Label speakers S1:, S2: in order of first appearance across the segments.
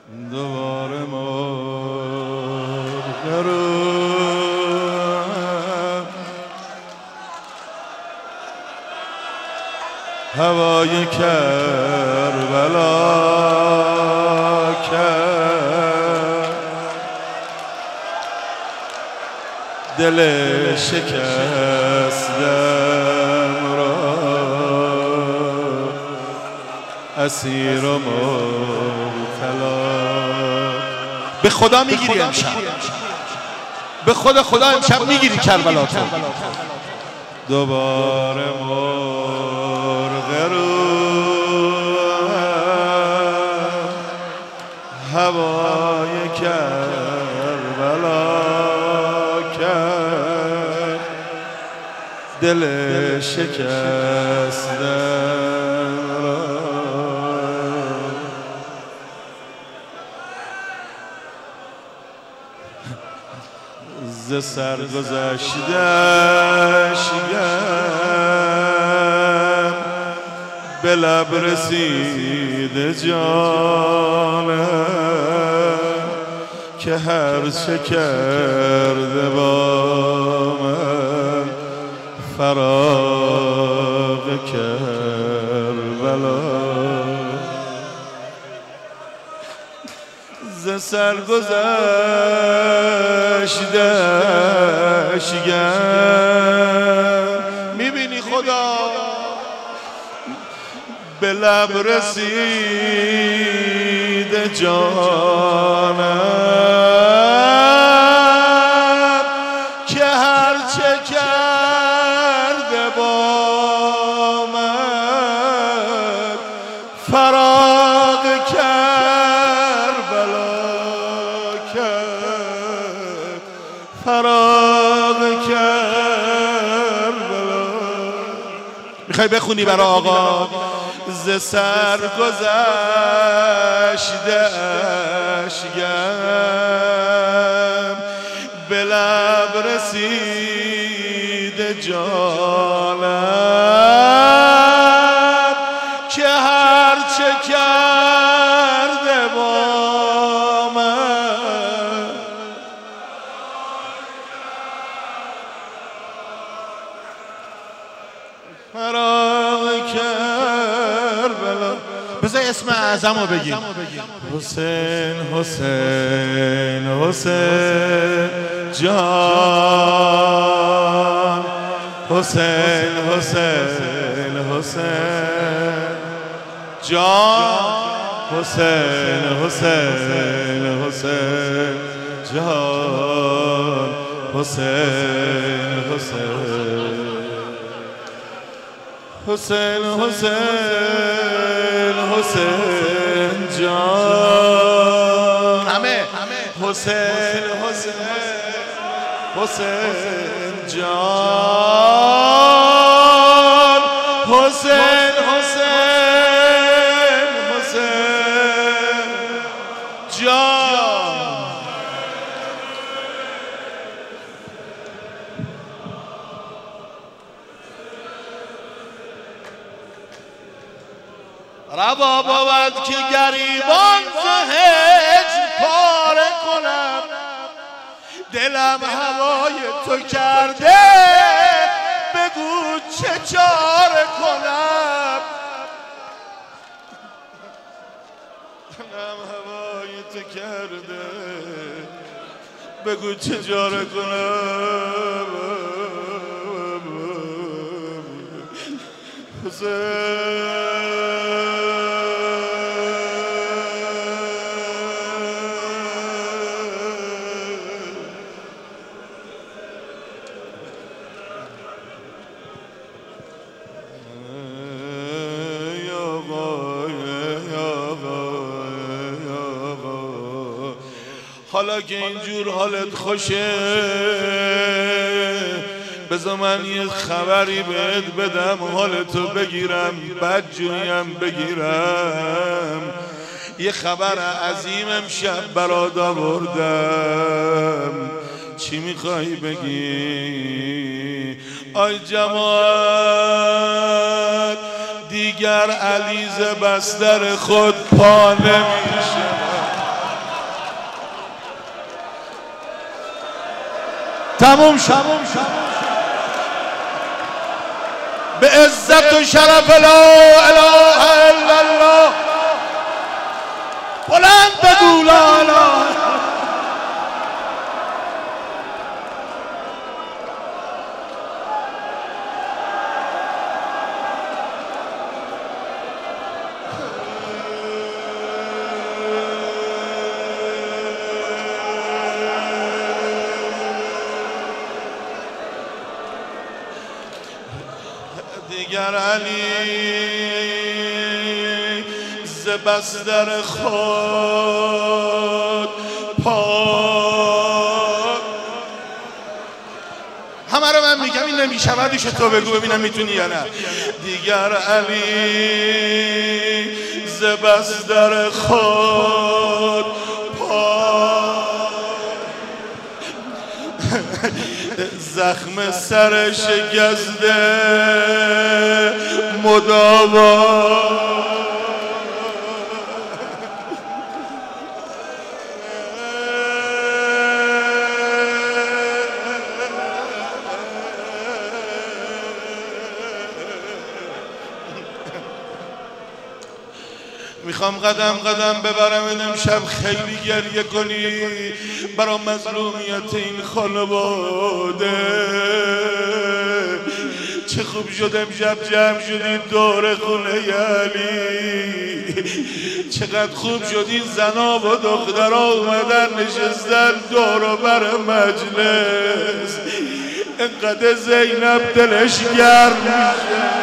S1: دوباره مرغ رو هوای کربلا کرد، دل شکستم را اسیر و مبتلا. به خدا میگیری امشب، به خدا امشب میگیری کربلا تو. دوباره مرغ رو هوای کربلا کرد، دل شکستم را ز سر گذشته‌ام به لب رسیده جانم که هر چه کرده با من فراق کربلا. ز سر گذشته‌ام میبینی خدا به لب رسیده جانم که هر چه کرده با من فراق کربلا کرد، فراق کربلا. میخوای بخونی برای آقا؟ ز سر گذشته اشکم به لب رسیده جانم که هر چه کرده با من فراق کربلا. بذار اسم اعظم رو بگیم. حسین حسین حسین جان، حسین حسین حسین جان، حسین حسین حسین جان، حسین حسین حسین حسین حسین جان، همه حسین حسین حسین جان، حسین حسین حسین جان. روا بود که گریبان ز هجر پاره کنم، دلم هوای تو کرده بگو چه چاره کنم. دلم هوای تو کرده بگو چه چاره کنم. حالا که اینجور حالت خوشه بذار من یه خبری بهت بدم، حالتو بگیرم بدجوریم بگیرم. یه خبر عظیم امشب برات آوردم، چی میخوای بگی؟ آی جماعت دیگر علیزه بستر خود پا نمیشه. تموم شد. به عزت و شرف لا اله الا الله بلند بگو لا اله. دیگر علی ز بستر خود پاک. همه رو من میگم این نمیشودش، تو بگو ببینم میتونی یا نه. دیگر علی ز بستر خود پاک، زخم سر شکسته مداوا. میخوام قدم قدم ببرم امشب خیلی گریه کنی برای مظلومیت این خانواده. چه خوب شد امشب جمع شدین دور خونه علی، چقدر خوب شد این زنا و دخترها اومدن نشستن دور و بر مجلس. انقدر زینب دلش گرم میشه.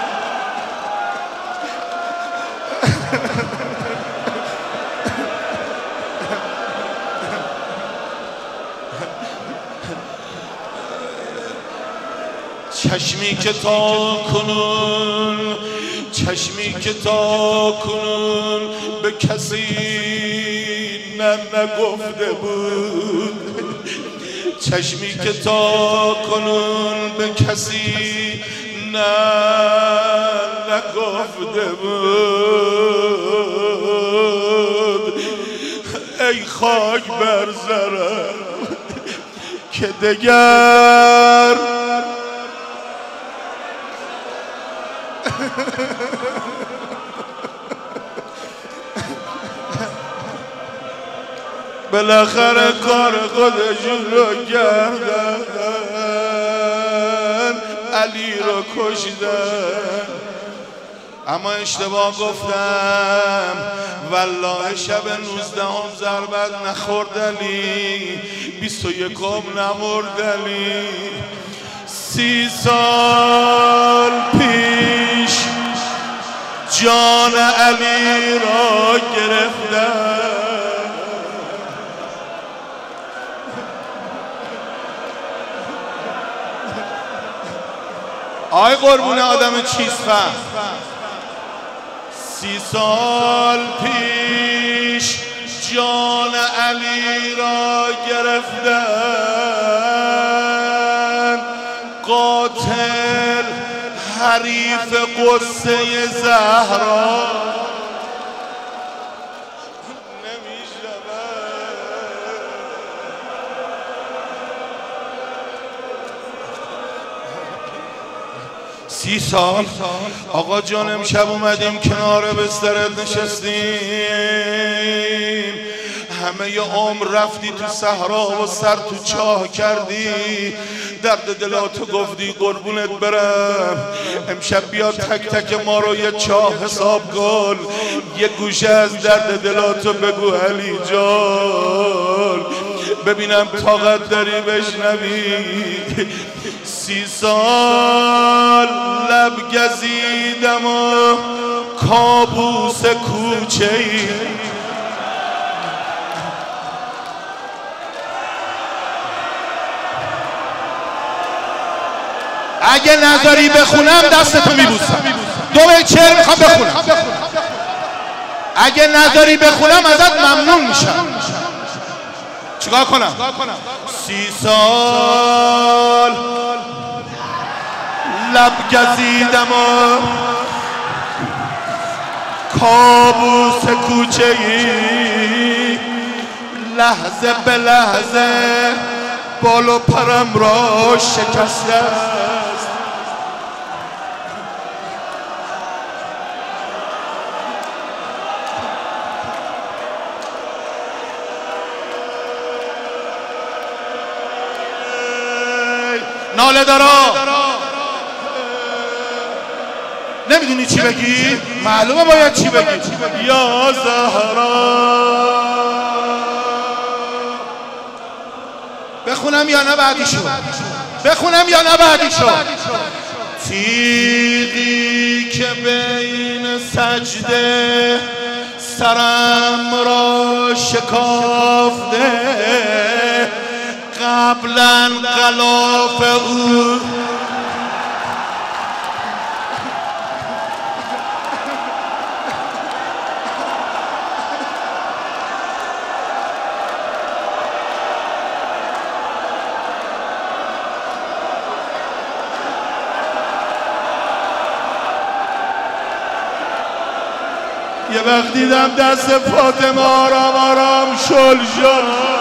S1: چشمی که تا کنون، چشمی که تا کنون به کسی نگفته بود، چشمی که تا کنون به کسی نگفته بود. ای خاک بر سرم که دگر بالاخره کار خودشون رو کردن، علی رو کشتن. اما اشتباه گفتم، والله شب 19 ضربت نخورد علی، 21 نمرد علی. 30 سال پیش جان علی را گرفتن. آی قربون آدم چیز فهم. 30 سال پیش جان علی را گرفتن، قاتل حریف قصه زهرا. سی سال آقا جان امشب اومدیم کنار بسترت نشستیم، همه ی عمر رفتی تو صحرا و سر تو چاه کردی، درد دلاتو گفتی قربونت برم. امشب بیا تک تک ما رو یه چاه حساب کن، یه گوشه از درد دلاتو بگو علی جان، ببینم طاقت داری بشنوی. 30 سال لب گزیدم و کابوس کوچه‌ای، اگه نذاری بخونم دستتو میبوسم. 2 بیت شعر میخوام بخونم، اگه نذاری بخونم ازت ممنون میشم. چیکار کنم؟ 30 سال لب گزیدم و کابوس کوچه‌ای، لحظه به لحظه بال و پرم را شکسته است. ناله دارا نمیدونی چی بگی؟ معلومه باید چی بگی. یا زهرا بخونم یا نه بعدیشو؟ بخونم یا نه بعدیشو؟ تیغی که بین سجده سرم را شکافته، قبلا غلاف او یه وقت دیدم دست فاطمه آرام آرام شل شد.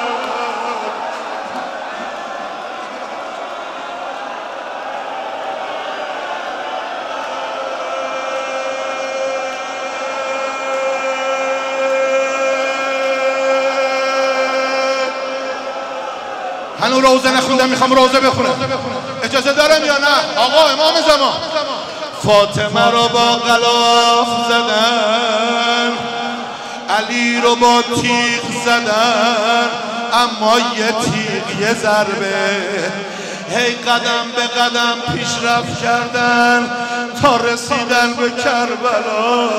S1: هنو روزه نخوندم، میخوام روزه بخونم. اجازه دارم یا نه؟ آقا امام زمان فاطمه رو با غلاف زدن، علی رو با تیغ زدن، اما یه تیغ یه ضربه هی قدم به قدم پیشرفت کردن تا رسیدن به کربلا.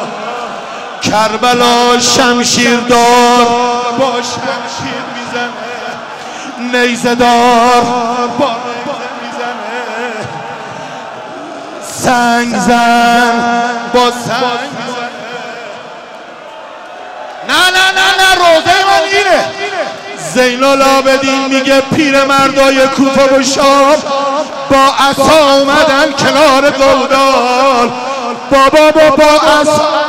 S1: کربلا شمشیر دار با شمشیر میزنه، نیزه دار با نیزه میزنه، سنگ زن با سنگ میزنه. نه روزه من اینه. زین العابدین میگه پیرمردای کوفه و شام با عصا اومدن کنار گودال. بابا با عصا